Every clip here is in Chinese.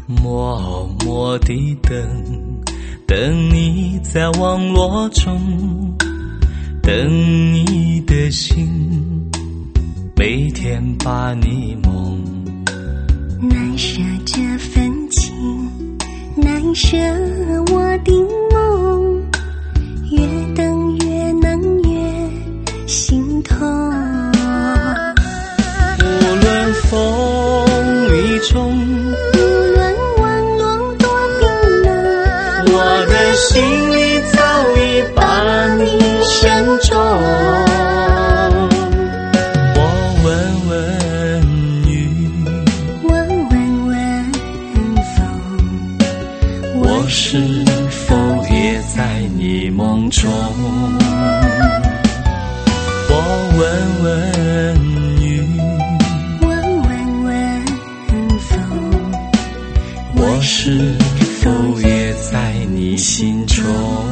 默默地等，等你在网络中，等你的心，每天把你梦。 难舍这份情，难舍我的梦，越等越能越心痛。 无论风雨中， 无论网络多冰冷， 我的心里早已把你深种。我问问雨， 我问问风， 我是否也在你梦中？我问问雨， 我问问风， 我是否也在你心中？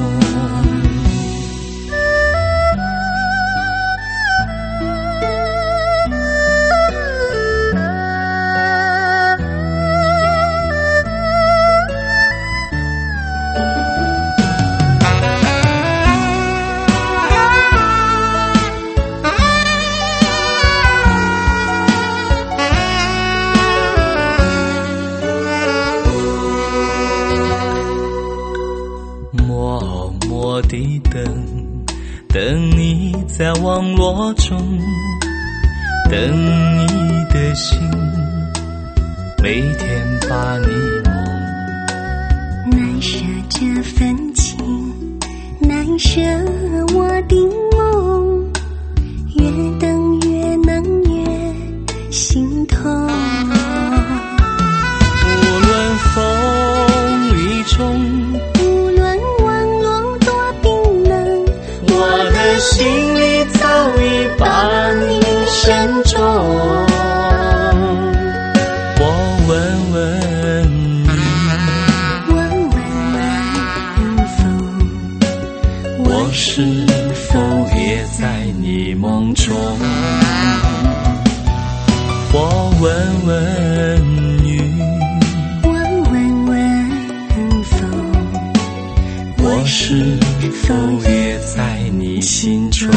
默默地等，等你在网络中，等你的心，每天把你梦。 难舍这份情，难舍我的梦，越等越能越心痛。 无论风雨中， 无论网络多冰冷， 我的心里早已把你深种。我问问雨， 我问问风， 我是否也在你梦中？我问问雨， 我问问风， 我是否也在你心中？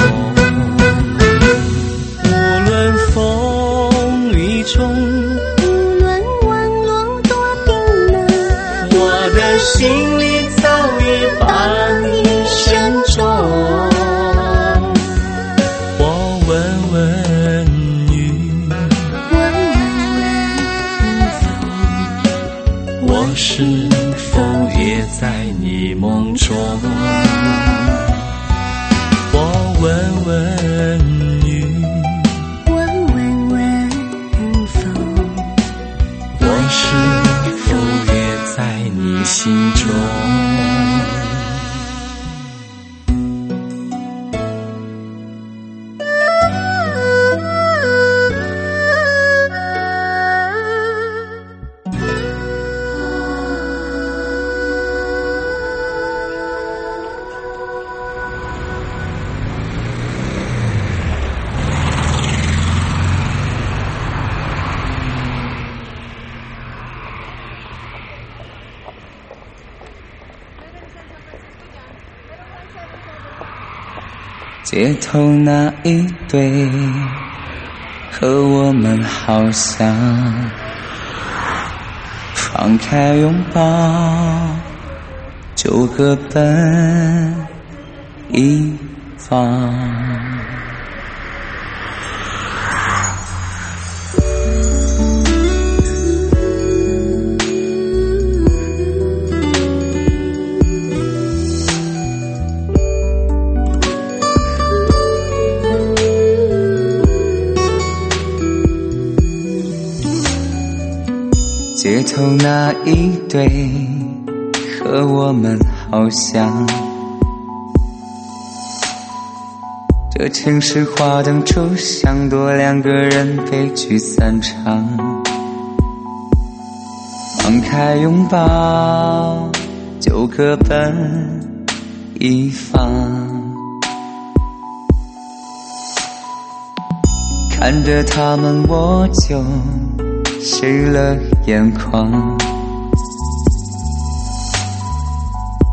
无论风雨中， 无论网络多冰冷， 我的心里早已把你深种。我问问雨， 我问问风， 我是否也在你梦中？我问问雨， 我问问风， 我是否也在你心中？ 街头那一对和我们好像，放开拥抱就各奔一方。街头那一对和我们好像，这城市花灯初响，多两个人悲剧散场。放开拥抱就各奔一方，看着他们我就湿了眼眶，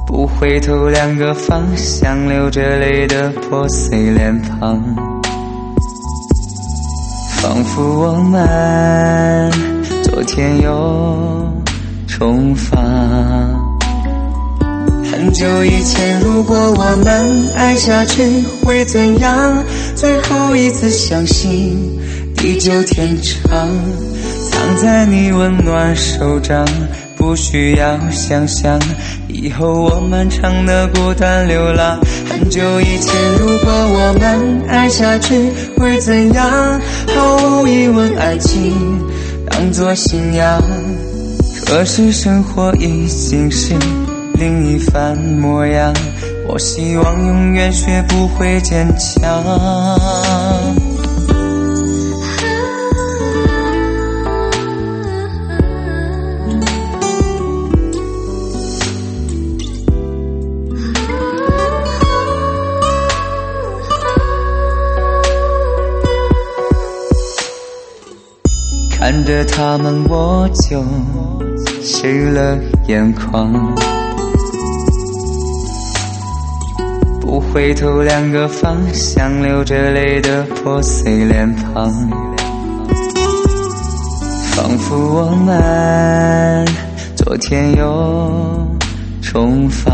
不回头两个方向，流着泪的破碎脸庞，仿佛我们昨天又重逢。很久以前，如果我们爱下去会怎样？最后一次相信地久天长，藏在你温暖手掌，不需要想象，以后我漫长的孤单流浪。很久以前，如果我们爱下去会怎样？毫无疑问，爱情当作信仰，可是生活已经是另一番模样。我希望永远学不会坚强。看着他们，我就湿了眼眶。不回头两个方向，流着泪的破碎脸庞，仿佛我们昨天又重逢。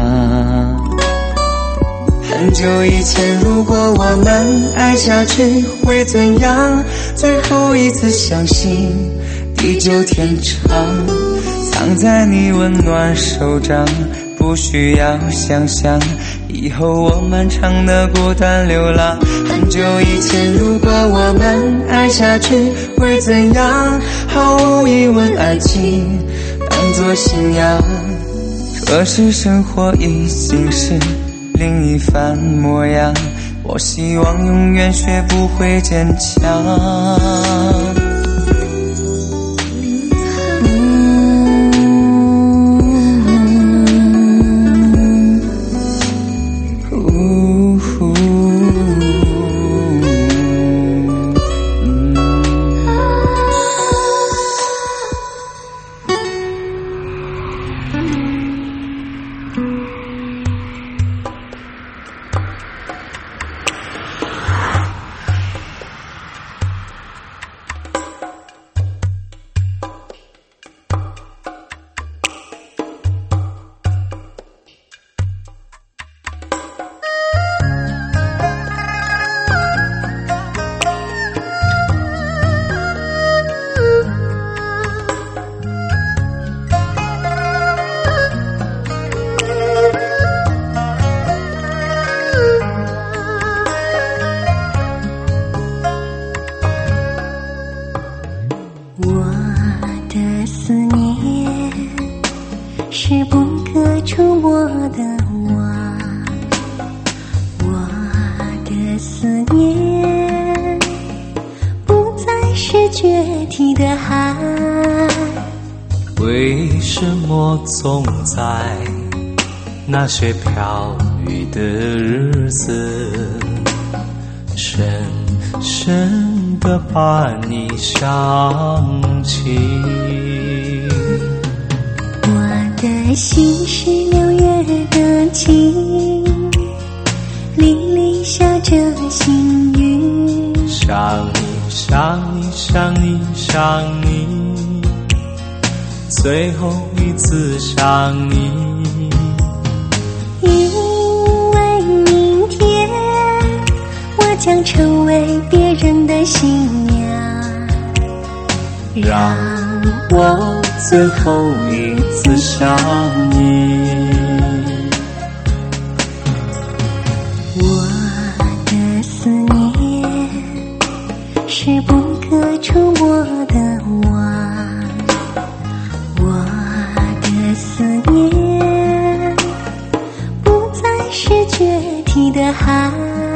很久以前，如果我们爱下去会怎样？最后一次相信地久天长，藏在你温暖手掌，不需要想象，以后我漫长的孤单流浪。很久以前，如果我们爱下去会怎样？毫无疑问，爱情当作信仰，可是生活已经是另一番模样。我希望永远学不会坚强。 是不可触摸的网，我的思念不再是决堤的海。 为什么总在那些飘雨的日子，深深地把你想起？ 我的心是6月的晴，沥沥下着细雨。 想你想你想你想你，最后一次想你。 因为明天我将成为别人的新娘， 让我最后一次想你。 我的思念是不可触摸的网，我的思念不再是决堤的海。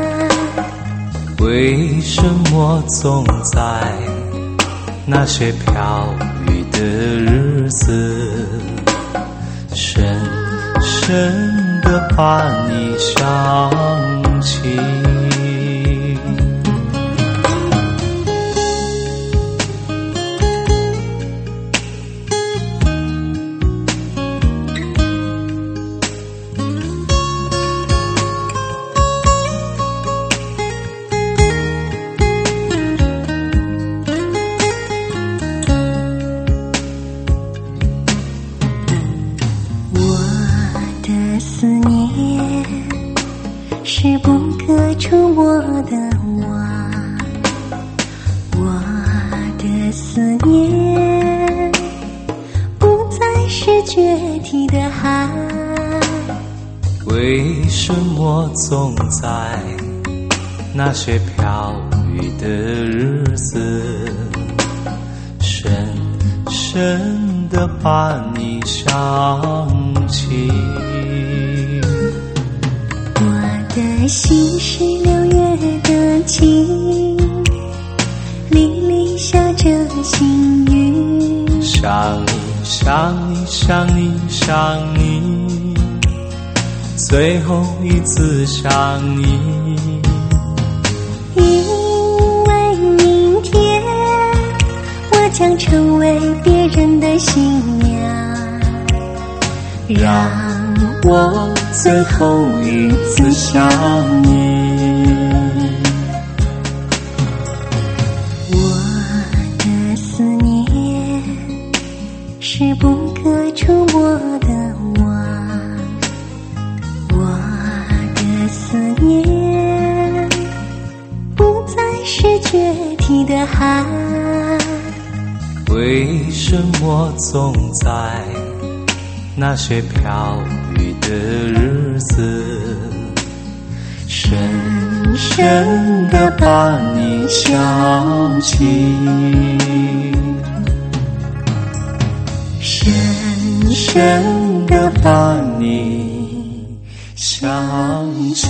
为什么总在那些飘雨的日子，深深地把你想起？ 是不可触摸的网，我的思念不再是决堤的海。 为什么总在那些飘雨的日子，深深地把你想起？ 我的心是6月的晴，沥沥下着细雨。 想你想你想你想你，最后一次想你。 因为明天我将成为别人的新娘， 让我最后一次想你。 我的思念是不可触摸的网，我的思念不再是决堤的海。 为什么总在那些飘雨的日子，深深地把你想起？深深地把你想起。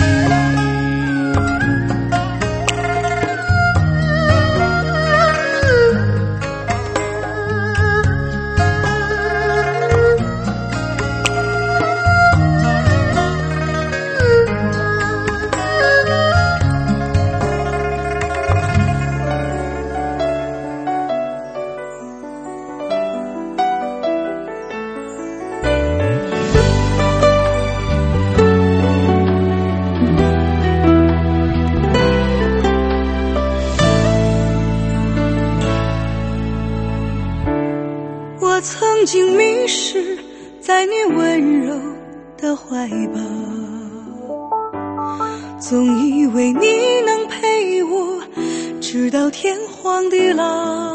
我曾经迷失在你温柔的怀抱，总以为你能陪我直到天荒地老。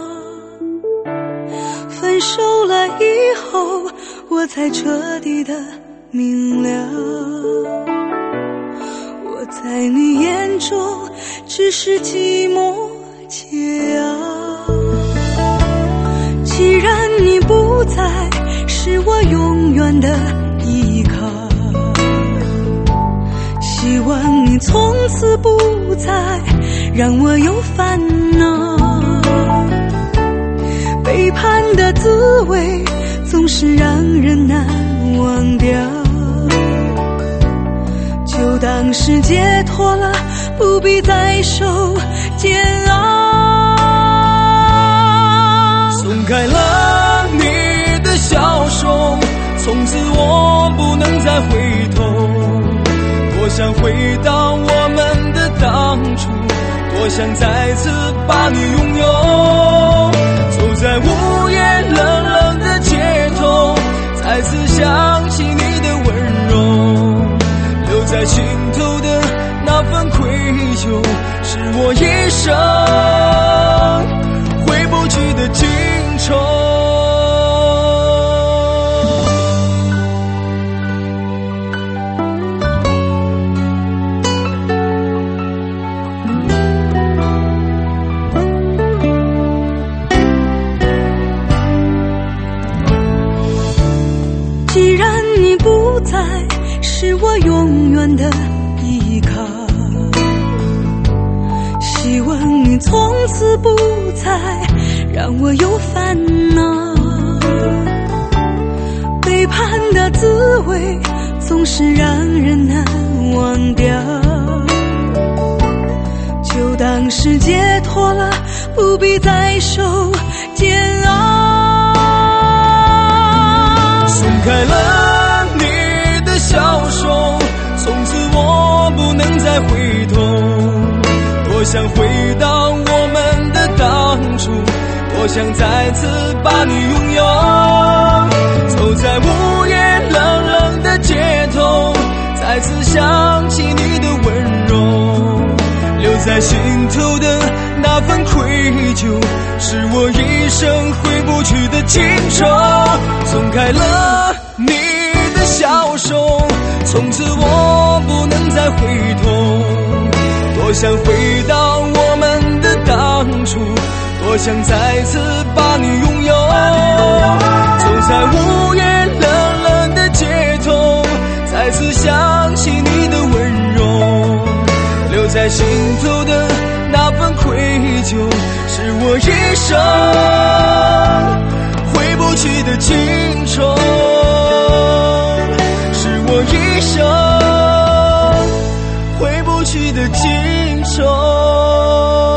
分手了以后，我才彻底的明了，我在你眼中只是寂寞煎熬。既然你不再是我永远的依靠，希望你从此不再让我有烦恼。背叛的滋味总是让人难忘掉，就当是解脱了，不必再受煎熬。 松开了你的小手，从此我不能再回头。多想回到我们的当初，多想再次把你拥有。走在午夜冷冷的街头，再次想起你的温柔，留在心头的那份愧疚，是我一生回不去的情愁。 既然你不再是我永远的依靠，希望你从此不再让我有烦恼。背叛的滋味总是让人难忘掉，就当是解脱了，不必再受煎熬。 松开了你的小手，从此我不能再回头。多想回到我们的当初，多想再次把你拥有。走在午夜冷冷的街头，再次想起你的在心头的那份愧疚，是我一生回不去的情仇。松开了你的小手，从此我不能再回头。多想回到我们的当初，多想再次把你拥有。走在午夜冷冷的街头，再次想起你的温柔。留在心头的那份愧疚，是我一生回不去的情仇，是我一生回不去的情仇。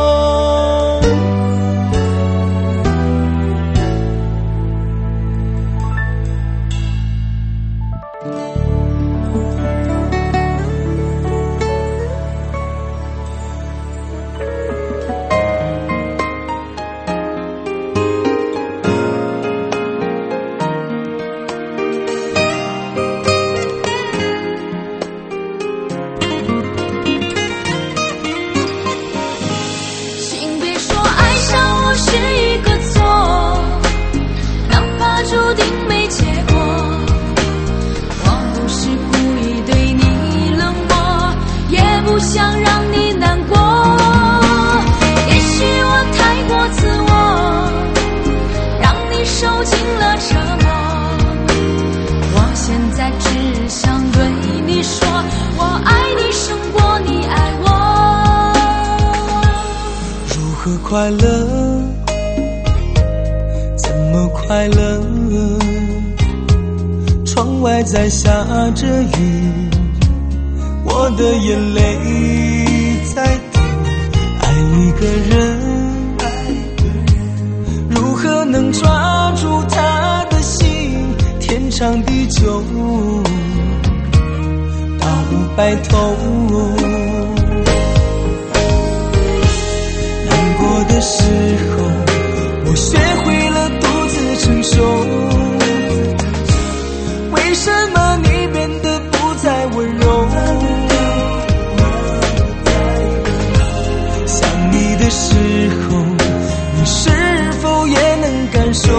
快乐，怎么快乐？窗外在下着雨，我的眼泪在滴。爱一个人，如何能抓住他的心？天长地久，到白头。的时候，我学会了独自承受。为什么你变得不再温柔？想你的时候，你是否也能感受？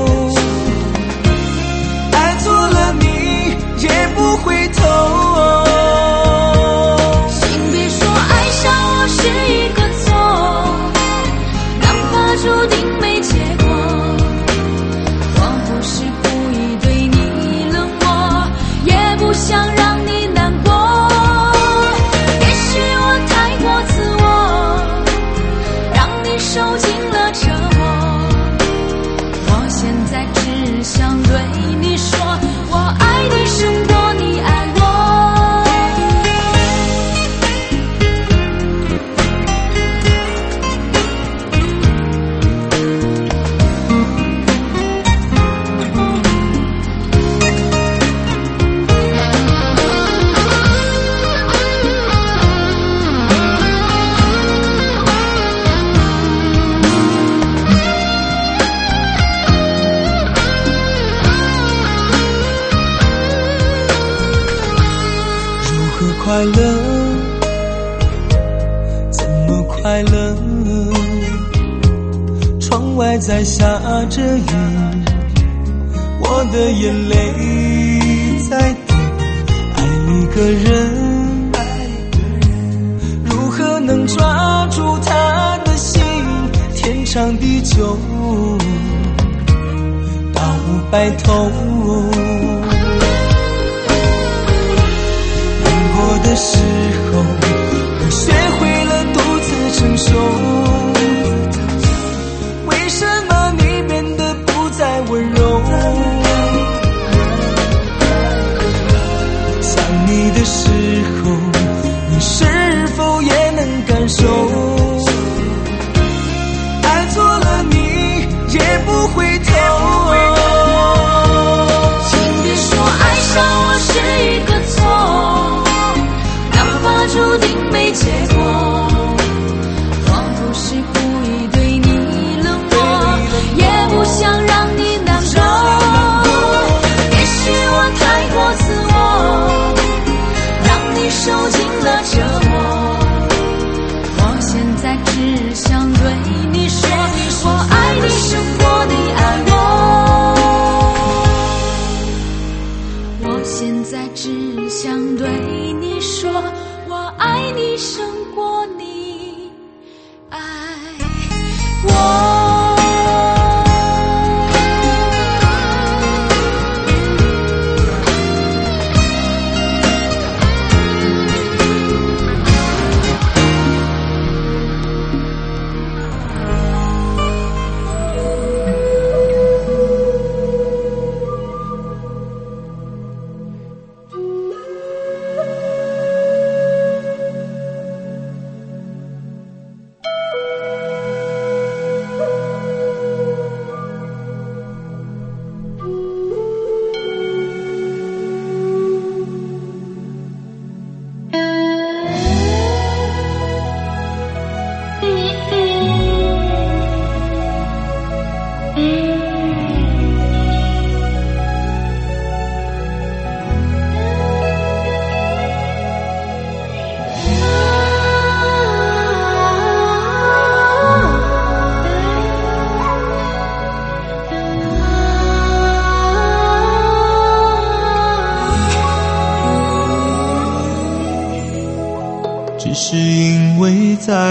爱错了你也不回头。 请别说爱上我是一个注定没结果，我不是故意对你冷漠，也不想让你难过。也许我太过自我，让你受尽了折磨。我现在只想对你说，我爱你胜过你爱我。 快乐，怎么快乐？窗外在下着雨，我的眼泪在滴。爱一个人，如何能抓住他的心？天长地久，到白头。的时候，我学会了独自承受。为什么你变得不再温柔？想你的时候，你是否也能感受？爱错了你也不回头。 请别说爱上我是一个错，注定没结果，我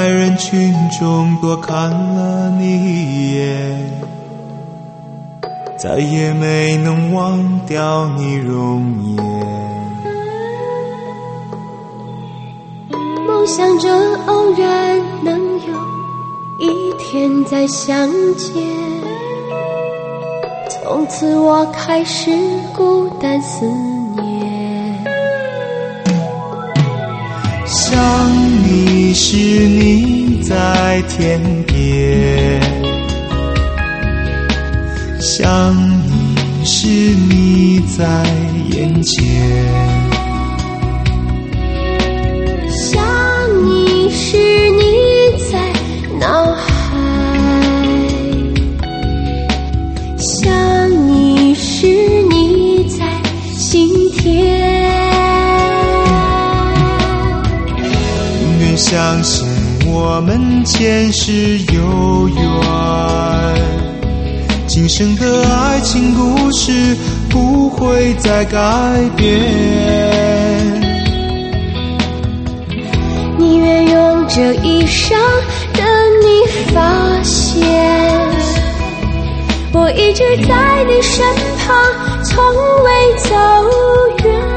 在人群中多看了你一眼，再也没能忘掉你容颜。 梦想着偶然能有一天再相见，从此我开始孤单思念。 想你时你在天边，想你时你在眼前， 想你时你在脑海，想你时你在心田。 相信我们前世有缘，今生的爱情故事不会再改变。 你愿用这一生等你发现，我一直在你身旁，从未走远。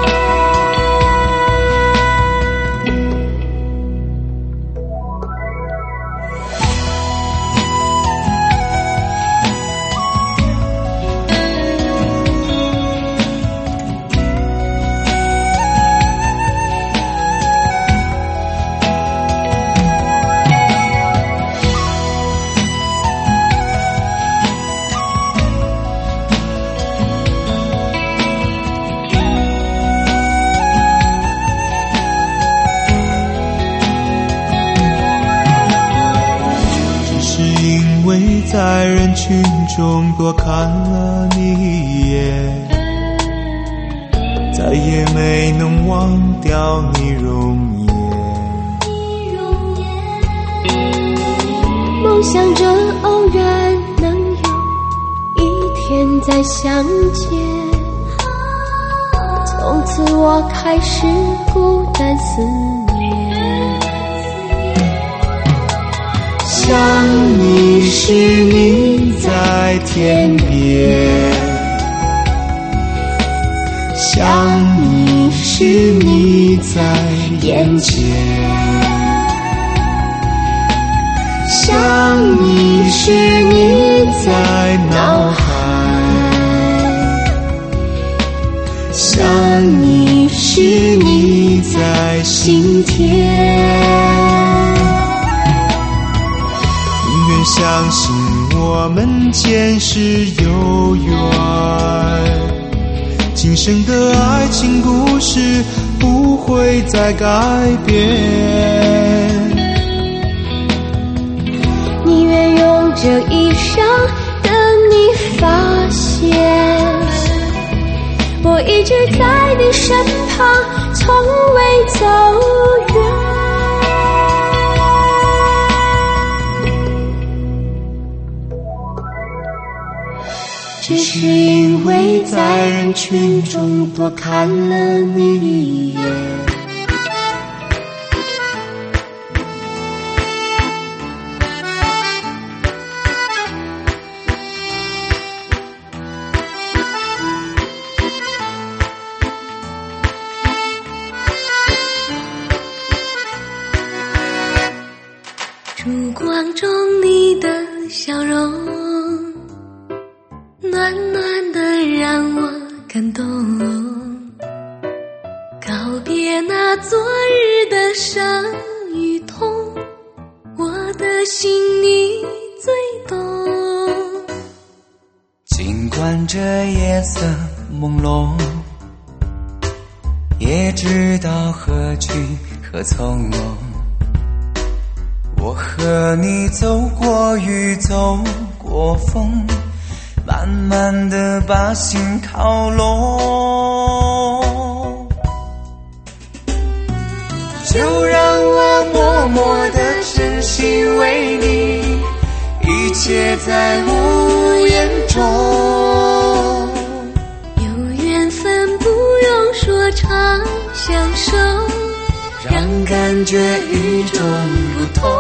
在人群中多看了你一眼，再也没能忘掉你容颜。 梦想着偶然能有一天再相见，从此我开始孤单思念。 想你时你在天边，想你时你在眼前，想你时你在脑海，想你时你在心田。相信我们前世有缘，今生的爱情故事不会再改变。 你愿用这一生等你发现，我一直在你身旁，从未走远。只是因为在人群中多看了你一眼， 烛光中你的笑容，暖暖的让我感动，告别那昨日的伤与痛，我的心你最懂。 尽管这夜色朦胧，也知道何去何从，我和你走过雨，走过风，慢慢地把心靠拢，就让我默默地真心为你，一切在无言中。 有缘分不用说长相守， 让让感觉与众不同。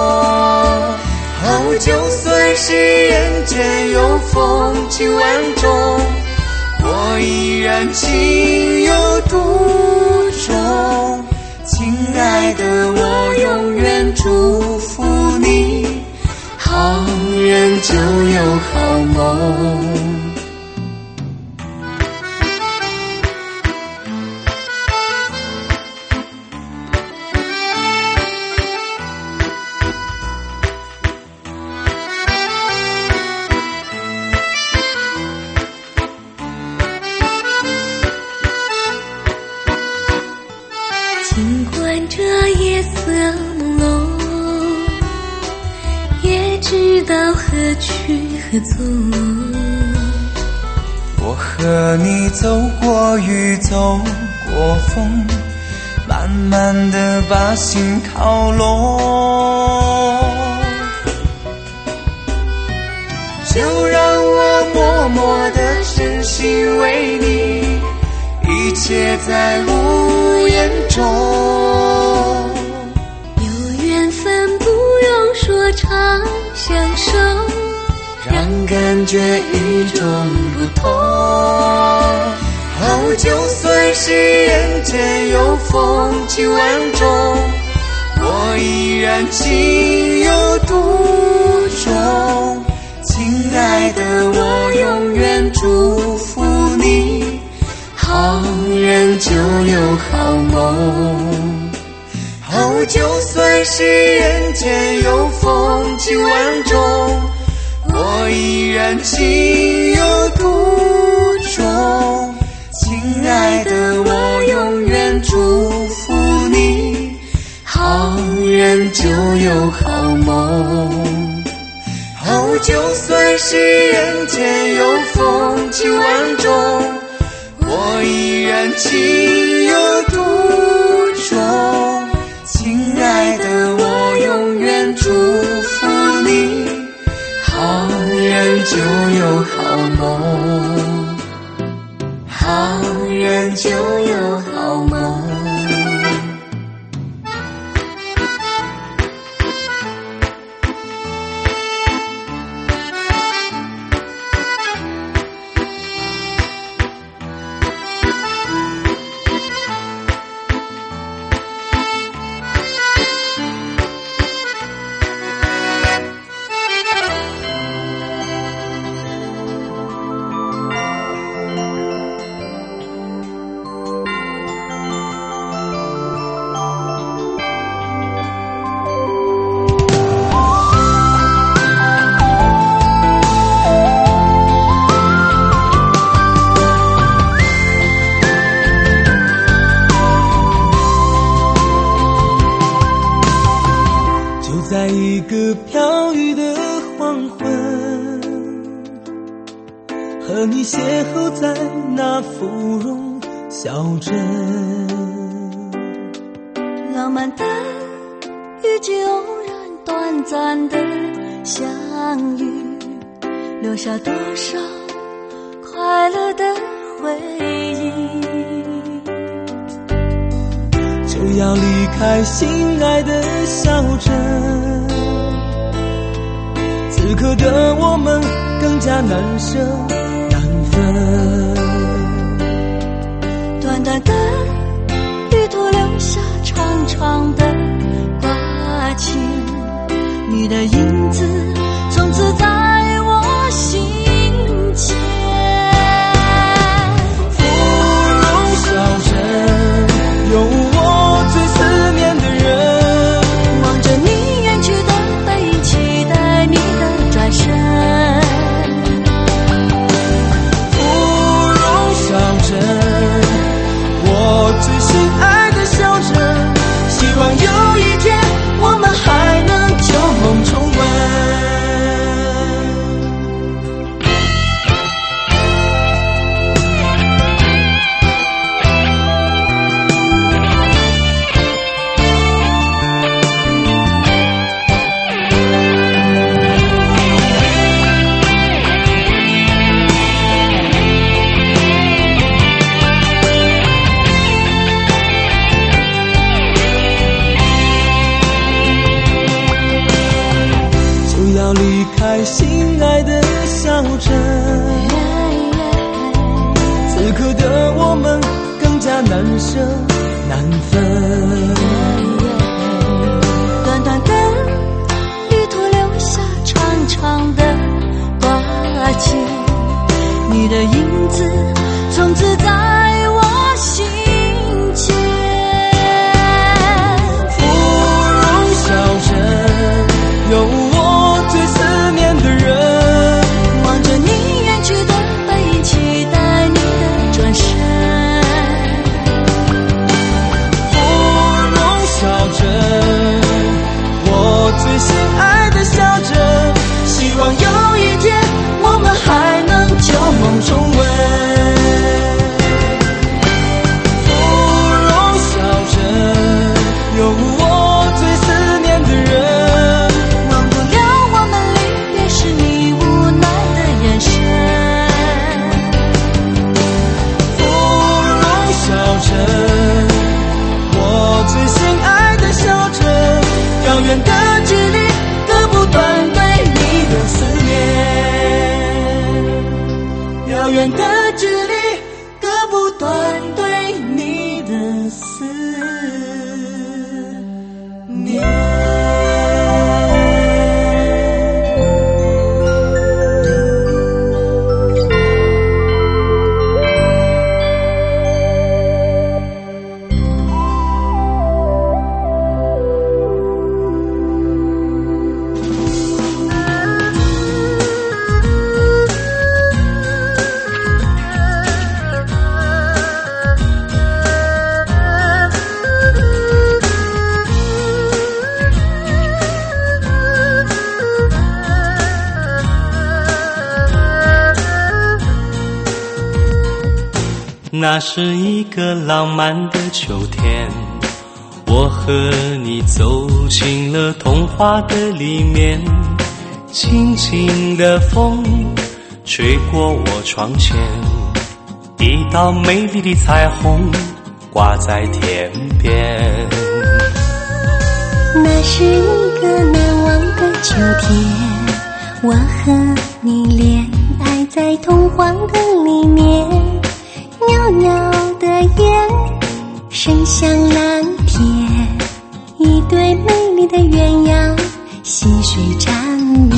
哦，就算是人间有风情万种，我依然情有独钟。亲爱的，我永远祝福你，好人就有好梦。 尽管这夜色朦胧，也知道何去何从。 我和你走过雨，走过风，慢慢地把心靠拢。就让我默默地深信为你，一切在无言中。 有缘分不用说长相守， 让感觉与众不同。哦，就算是人间有风情万种，我依然情有独钟。亲爱的，我永远祝福你，好人就有好梦。哦，就算是人间有风情万种，我依然情有独钟。亲爱的，我永远祝福你，好人就有好梦。哦，就算是人间有风情万种，我依然情有独钟。亲爱的，我永远祝福你，好人就有好梦，好人就有好梦。 在一个飘雨的黄昏，和你邂逅在那芙蓉小镇。 浪漫的遇见，偶然短暂的相遇，留下多少快乐的回忆。 就要离开心爱的小镇，此刻的我们更加难舍难分。 短短的旅途留下长长的挂牵，你的影子从此在我心间。 芙蓉小镇，有我最思念的人， 望着你远去的背影，期待你的转身。 舍难分。 短短的旅途留下长长的挂记，你的影子从此在我心间。 芙蓉小镇有我最思念的人， 望着你远去的背影，期待你的转身。 芙蓉小镇我最心爱的小镇，希望有一天我们还能旧梦重温。芙蓉小镇有我最思念的人， 忘不了我们离别时你无奈的眼神。 芙蓉小镇我最心爱的小镇，遥远的距离割不断对你的思念，遥远的距离割不断对你的思念。 那是一个浪漫的秋天，我和你走进了童话的里面，轻轻的风吹过我窗前，一道美丽的彩虹挂在天边。 那是一个难忘的秋天，我和你恋爱在童话的里面，袅袅的烟伸向蓝天，一对美丽的鸳鸯细水缠绵。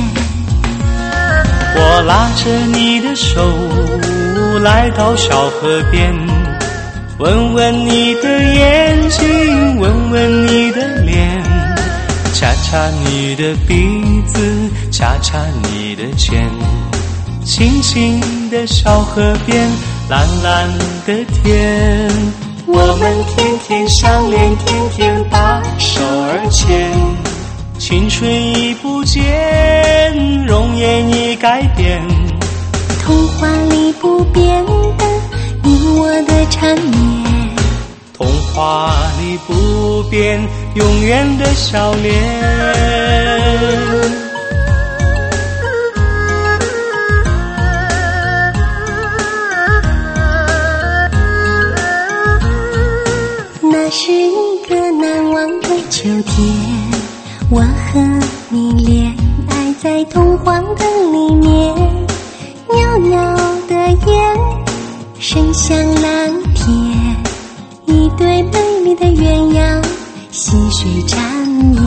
我拉着你的手来到小河边，闻闻你的眼睛，闻闻你的脸，掐掐你的鼻子，掐掐你的肩，清清的小河边，蓝蓝的天，我们天天相恋，天天把手儿牵，青春已不见，容颜已改变， 童话里不变的你我的缠绵， 童话里不变永远的笑脸。 那是一个难忘的秋天，我和你恋爱在童话的里面，袅袅的烟伸向蓝天，一对美丽的鸳鸯细水缠绵。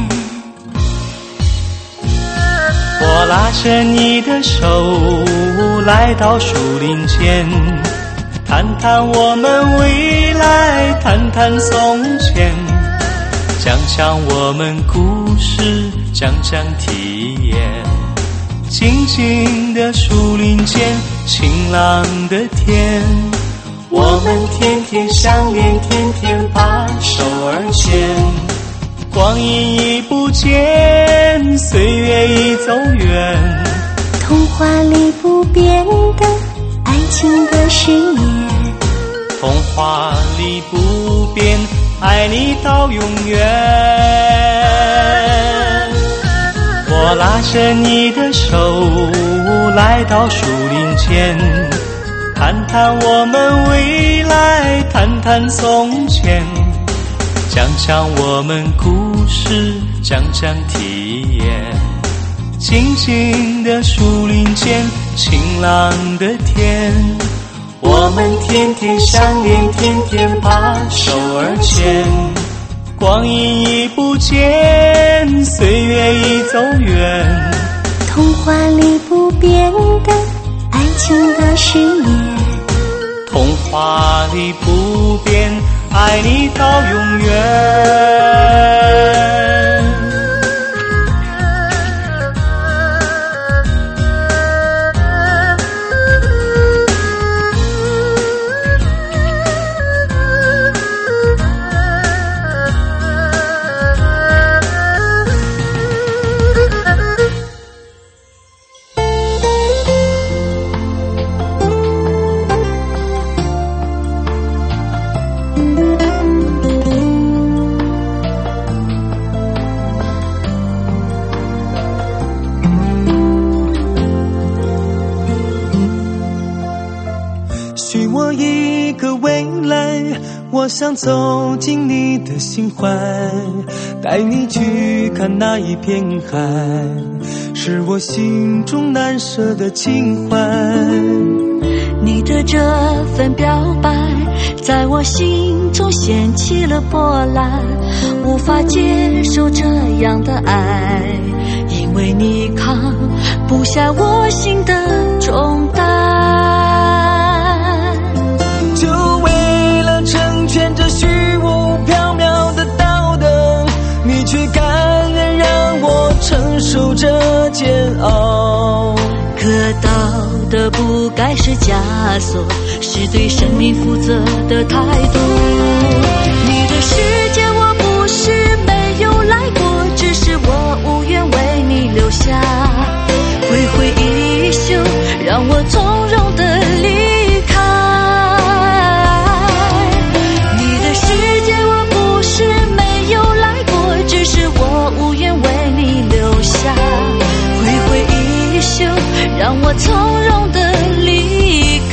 我拉着你的手来到树林间，谈谈我们未来，谈谈从前，讲讲我们故事，讲讲体验。静静的树林间，晴朗的天，我们天天相恋，天天把手儿牵。光阴已不见，岁月已走远， 童话里不变的爱情的誓言， 童话里不变，爱你到永远。我拉着你的手来到树林间，谈谈我们未来，谈谈从前，讲讲我们故事，讲讲体验。静静的树林间，晴朗的天， 我们天天相恋，天天把手而牵，光阴已不见，岁月已走远， 童话里不变的爱情的誓言， 童话里不变，爱你到永远。 许我一个未来，我想走进你的心怀，带你去看那一片海，是我心中难舍的情怀。 你的这份表白在我心中掀起了波澜，无法接受这样的爱，因为你扛不下我心的重担， 就为了成全这虚无缥缈的道德，你却甘愿让我承受这煎熬。 可道德不该是枷锁，是对生命负责的态度。你的世界我不是没有来过，只是我无缘为你留下，挥挥衣袖让我从容地离开。你的世界我不是没有来过，只是我无缘为你留下，挥挥衣袖让我从容地离开。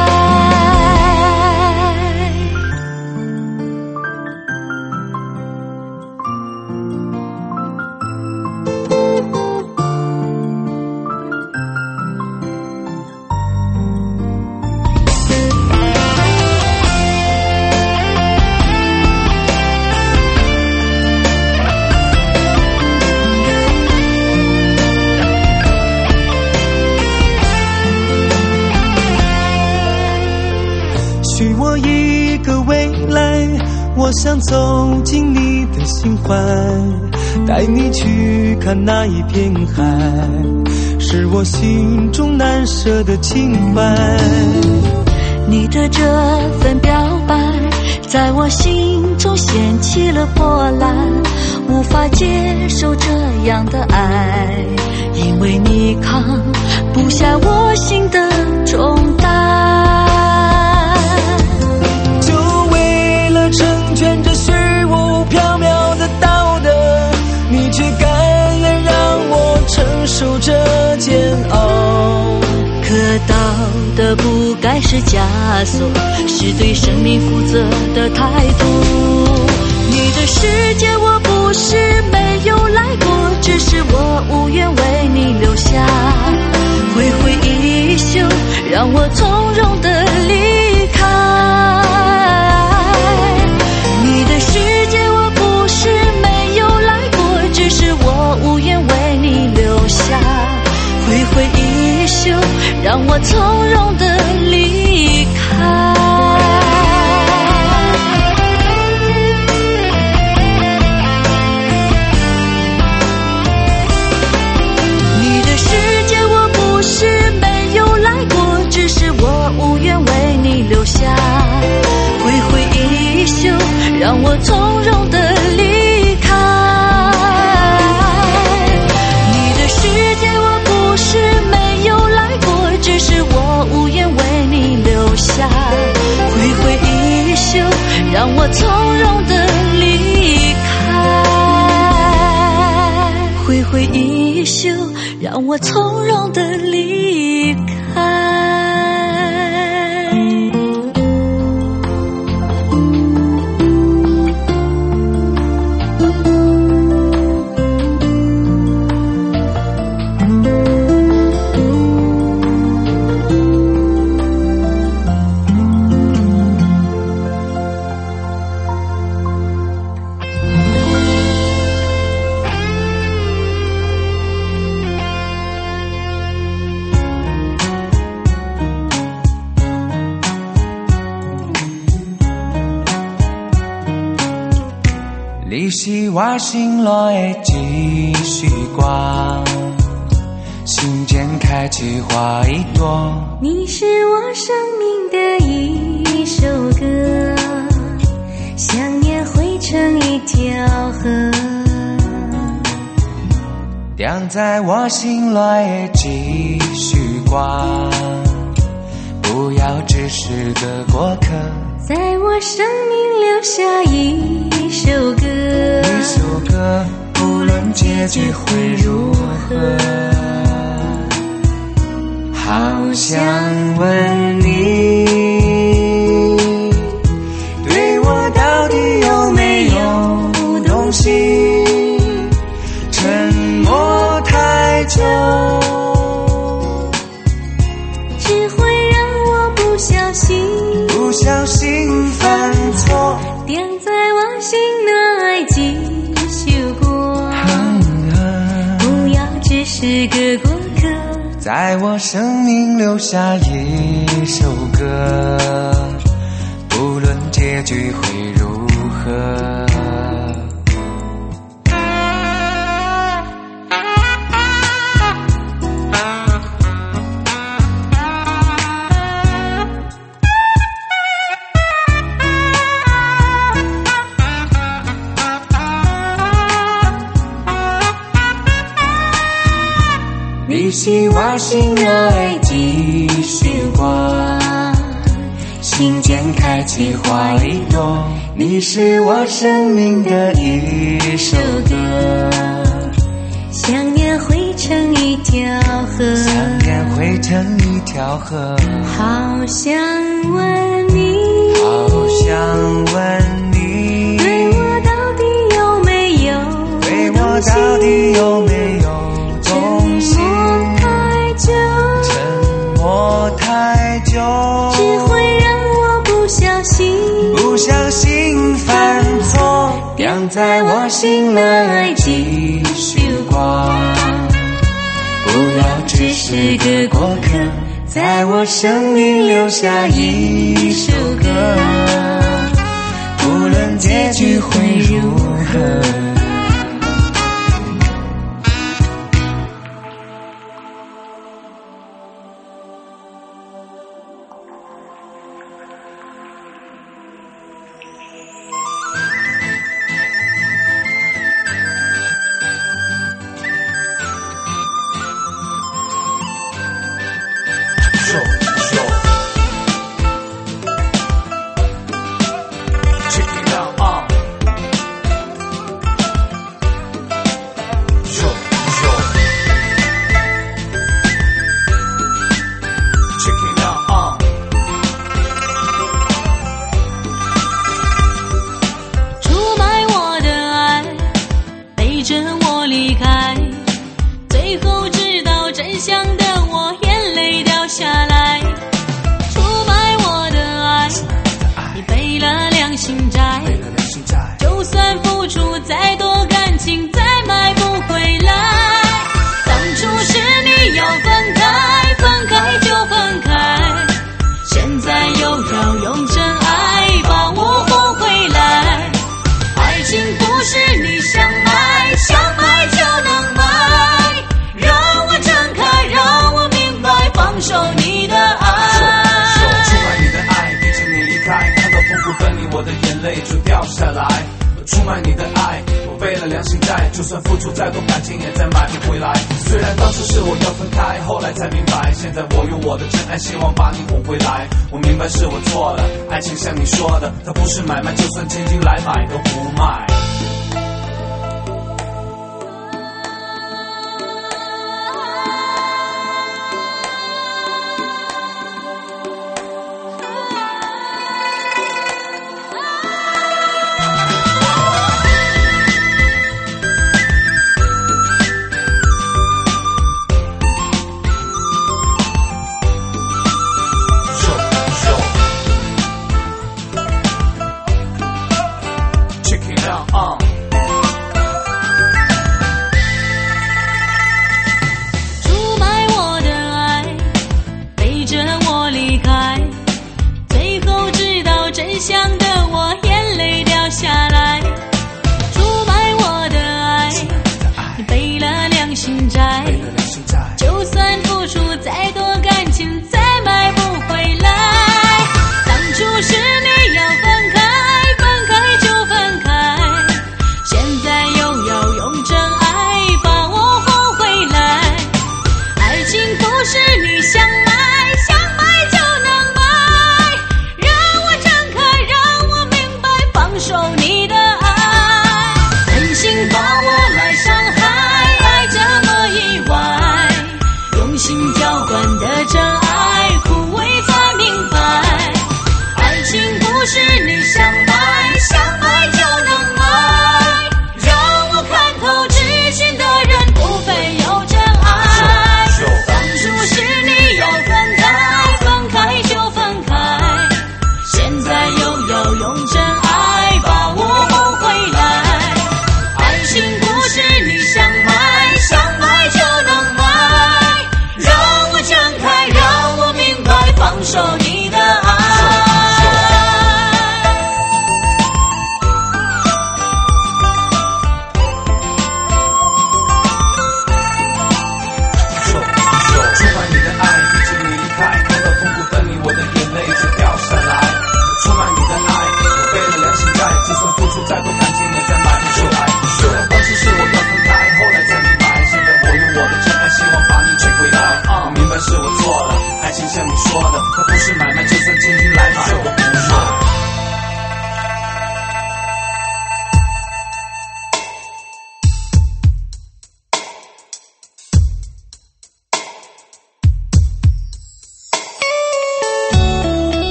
许我一个未来，我想走进你的心怀，带你去看那一片海，是我心中难舍的情怀。 你的这份表白在我心中掀起了波澜，无法接受这样的爱，因为你扛不下我心的重担， 就为了成全这虚无缥缈的道德，你却甘愿让我承受这煎熬。 可道德不该是枷锁，是对生命负责的态度。你的世界我不是没有来过，只是我无缘为你留下，挥挥衣袖让我从容地离开。你的世界我不是没有来过，只是我无缘为你留下，挥挥衣袖让我从容地离开。你的世界我不是没有来过，只是我无缘为你留下，挥挥衣袖让我从容地离开。你的世界我不是没有来过，只是我无缘为你留下，挥挥衣袖让我从容地离开，挥挥衣袖让我从容地离开。 你是我心内的一束光，心间开起花一朵。 你是我生命的一首歌，想念汇成一条河。 亮在我心内的一束光，不要只是个过客， 在我生命留下一首歌， 一首歌，不论结局会如何。好想问你，对我到底有没有动心？沉默太久， 只会让我不小心犯错， 点在我心内几首歌，不要只是个过客， 在我生命留下一首歌，不论结局会如何。你是我心内的一束光，心间开起花一朵。你是我生命的一首歌， 想念汇成一条河， 想念汇成一条河。 好想问你， 好想问你， 对我到底有没有对我到底有没有动心？沉默太久， 只会让我不小心犯错，亮在我心内的一束光，不要只是个过客，在我生命留下一首歌，不论结局会如何。 出卖你的爱，我背了良心债，就算付出再多感情也再买不回来。虽然当初是我要分开，后来才明白，现在我用我的真爱希望把你哄回来。我明白是我错了，爱情像你说的，它不是买卖，就算千金来买都不卖。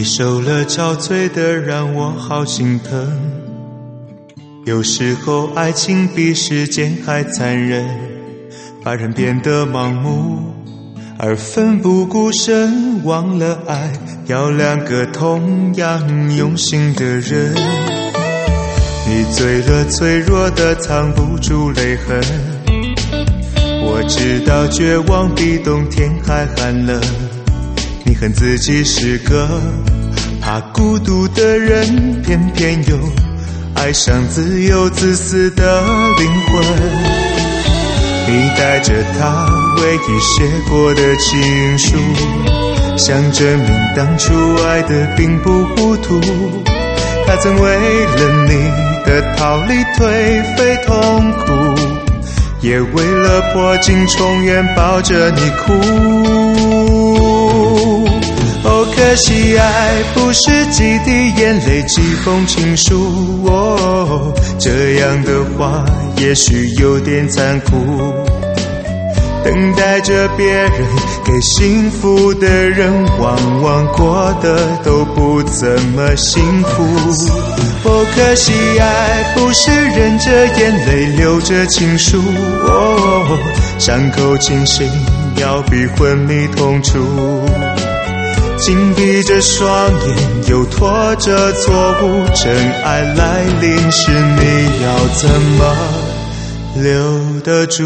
你受了憔悴的让我好心疼。有时候爱情比时间还残忍，把人变得盲目而奋不顾身，忘了爱要两个同样用心的人。你醉了，脆弱的藏不住泪痕。我知道绝望比冬天还寒冷，你恨自己是个怕孤独的人，偏偏又爱上自由自私的灵魂。你带着他唯一写过的情书，想证明当初爱的并不糊涂。他曾为了你的逃离颓废痛苦，也为了破镜重圆抱着你哭。哦，可惜爱不是几滴眼泪几封情书，哦，这样的话也许有点残酷。等待着别人给幸福的人，往往过得都不怎么幸福。哦，可惜爱不是忍着眼泪流着情书，哦，伤口清醒要比昏迷痛楚。紧闭着双眼又拖着错误，真爱来临时你要怎么留得住？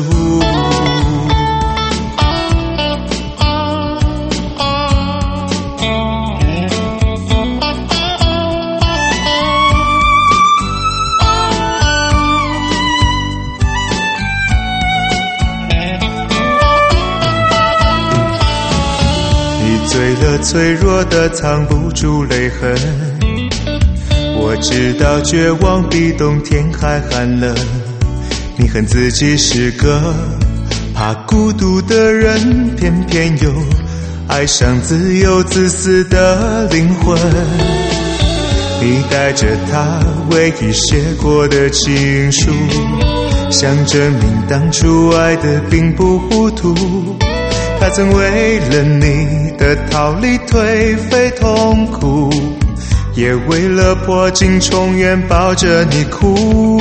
醉了，脆弱的藏不住泪痕。我知道绝望比冬天还寒冷，你恨自己是个怕孤独的人，偏偏又爱上自由自私的灵魂。你带着他唯一写过的情书，想证明当初爱的并不糊涂。他曾为了你的逃离颓废痛苦，也为了破镜重圆抱着你哭。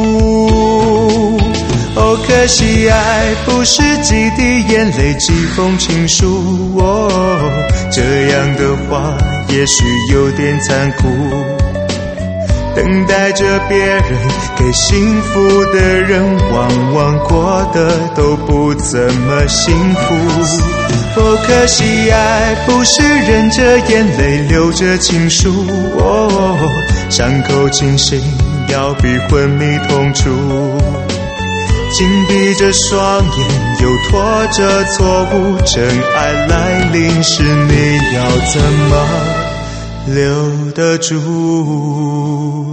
哦，可惜爱不是几滴眼泪几封情书，哦，这样的话也许有点残酷。等待着别人给幸福的人，往往过得都不怎么幸福。哦，可惜爱不是忍着眼泪流着情书，哦，伤口清醒要比昏迷痛楚。紧闭着双眼又拖着错误，真爱来临时你要怎么留得住？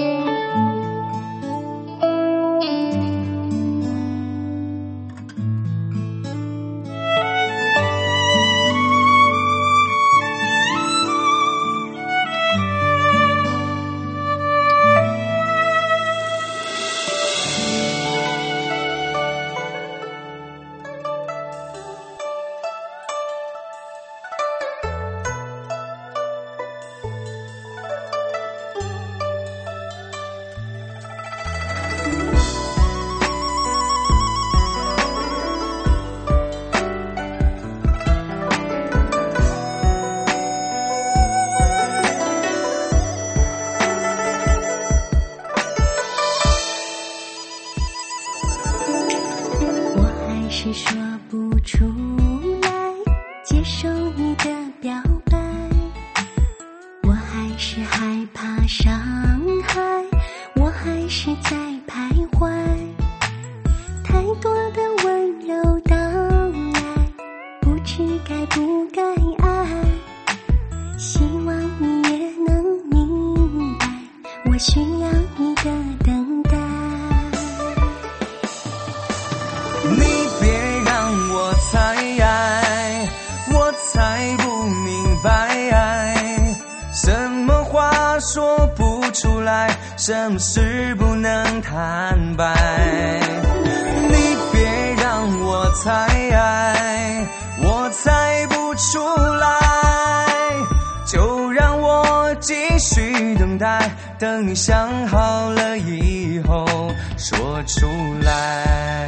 是说不出来接受你的表白，我还是害怕伤害，我还是在徘徊，太多的温柔到来，不知该不该爱，希望你也能明白，我需要你的等待。 我才不明白，什么话说不出来，什么事不能坦白。你别让我猜，我猜不出来，就让待，等你想好了以后说出来。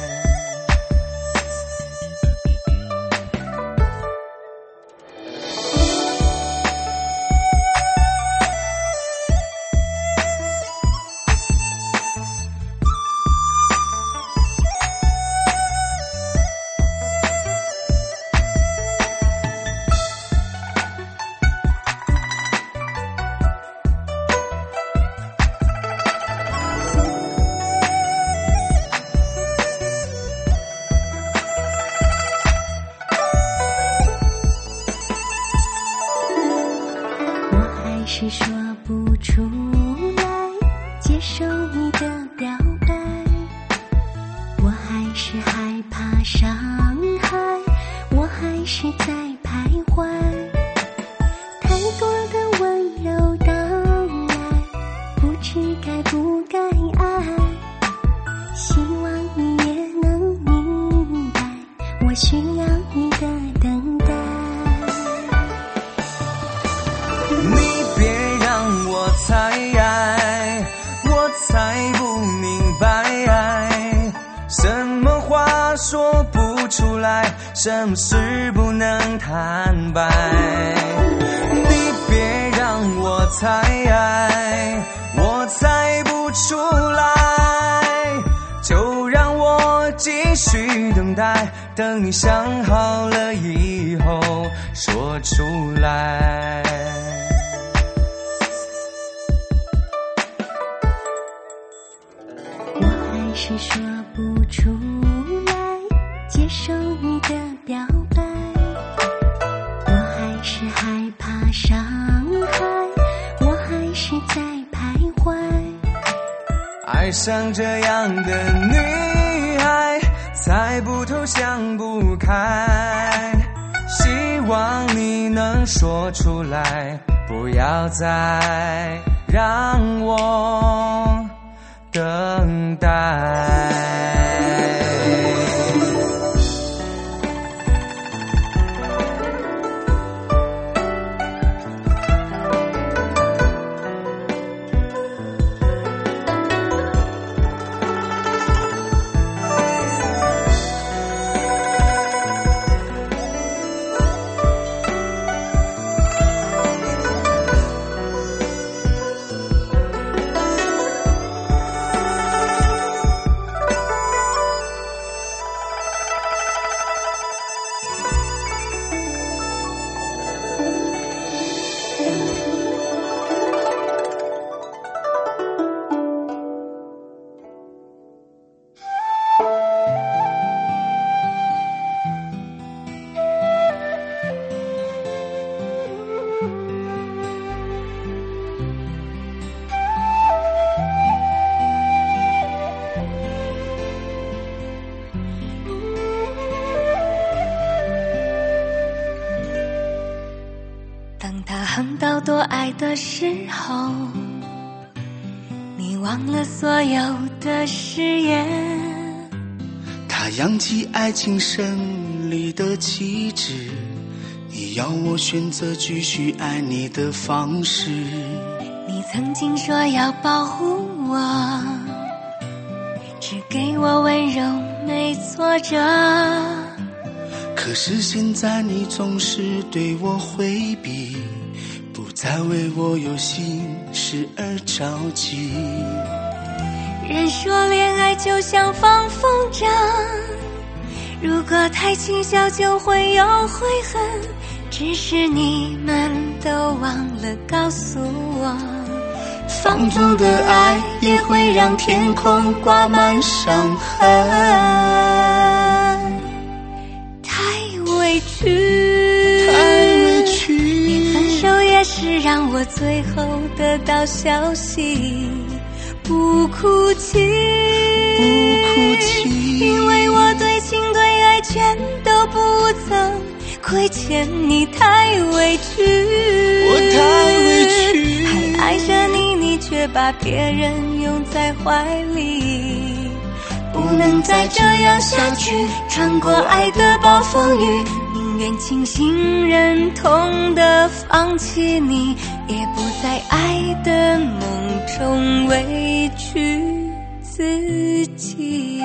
是说不出来接受你的表白，我还是害怕伤害，我还是在徘徊，太多的温柔到来，不知该不该爱，希望你也能明白，我需要你的等待。 才爱，我才不明白，什么话说不出来，什么事不能坦白。你别让我猜爱，我猜不出来，就让我继续等待，等你想好了以后说出来。 是说不出来接受你的表白，我还是害怕伤害，我还是在徘徊， 爱上这样的女孩，猜不透想不开，希望你能说出来，不要再让我等待。 当他恨到多爱的时候，你忘了所有的誓言。 他扬起爱情胜利的旗帜，你要我选择继续爱你的方式。 你曾经说要保护我，只给我温柔没挫折， 可是现在你总是对我回避，不再为我有心事而着急。 人说恋爱就像放风筝，如果太轻笑就会有悔恨，只是你们都忘了告诉我， 放纵的爱也会让天空挂满伤痕。 委屈，你分手也是让我最后得到消息，不哭泣，因为我对情对爱全都不曾亏欠你，太委屈， 我太委屈， 还爱着你，你却把别人拥在怀里，不能再这样下去，穿过爱的暴风雨，明宁愿清醒忍痛地放弃你，也不在爱的梦中委屈自己。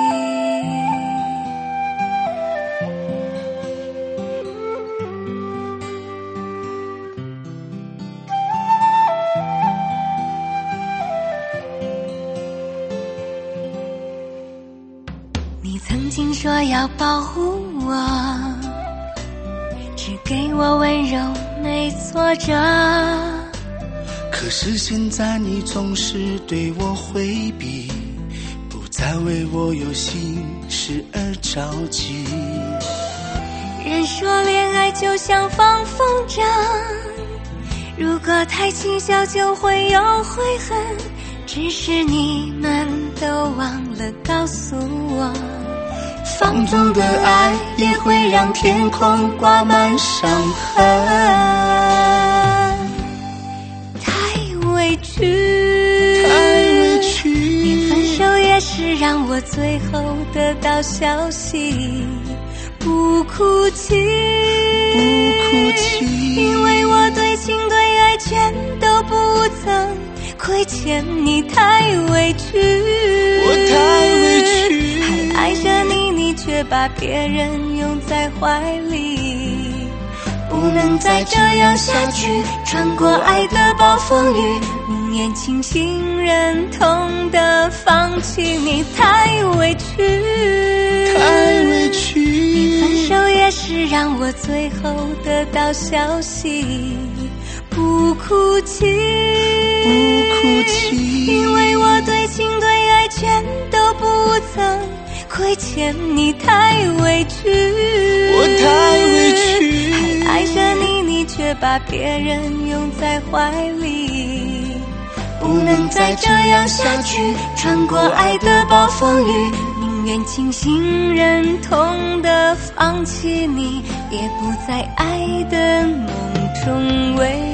你曾经说要保护我，只给我温柔没挫折， 可是现在你总是对我回避，不再为我有心事而着急。 人说恋爱就像放风筝，如果太轻笑就会有悔恨，只是你们都忘了告诉我，放纵的爱也会让天空挂满伤痕。太委屈， 太委屈， 连分手也是让我最后得到消息，不哭泣， 不哭泣， 因为我对情对爱全都不曾亏欠你。太委屈， 我太委屈， 还爱着你，你却把别人拥在怀里。不能再这样下去，穿过爱的暴风雨，宁愿清醒忍痛地放弃你。太委屈， 太委屈， 你分手也是让我最后得到消息，不哭泣， 不哭泣， 因为我对情对爱全都不曾亏欠你。太委屈， 我太委屈， 还爱着你，你却把别人拥在怀里。不能再这样下去，穿过爱的暴风雨，宁愿清醒忍痛地放弃你，也不在爱的梦中委